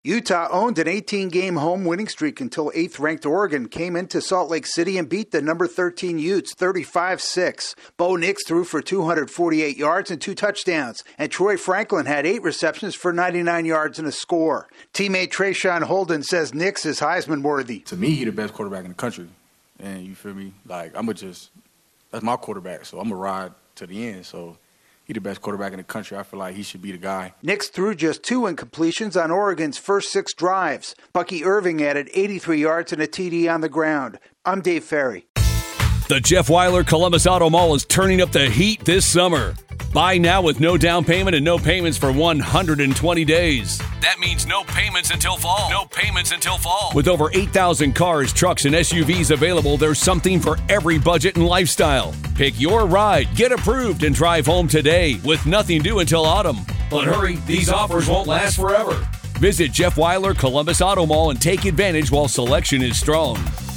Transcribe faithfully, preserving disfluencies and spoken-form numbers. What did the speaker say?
Utah owned an eighteen-game home winning streak until eighth-ranked Oregon came into Salt Lake City and beat the number thirteen Utes thirty-five six. Bo Nix threw for two hundred forty-eight yards and two touchdowns, and Troy Franklin had eight receptions for ninety-nine yards and a score. Teammate Trayshawn Holden says Nix is Heisman worthy. To me, he's the best quarterback in the country, and you feel me? Like, I'm going to just – that's my quarterback, so I'm going to ride to the end, so – he's the best quarterback in the country. I feel like he should be the guy. Nix threw just two incompletions on Oregon's first six drives. Bucky Irving added eighty-three yards and a T D on the ground. I'm Dave Ferry. The Jeff Weiler Columbus Auto Mall is turning up the heat this summer. Buy now with no down payment and no payments for one hundred twenty days. That means no payments until fall. No payments until fall. With over eight thousand cars, trucks, and S U Vs available, there's something for every budget and lifestyle. Pick your ride, get approved, and drive home today with nothing due until autumn. But hurry, these offers won't last forever. Visit Jeff Weiler Columbus Auto Mall and take advantage while selection is strong.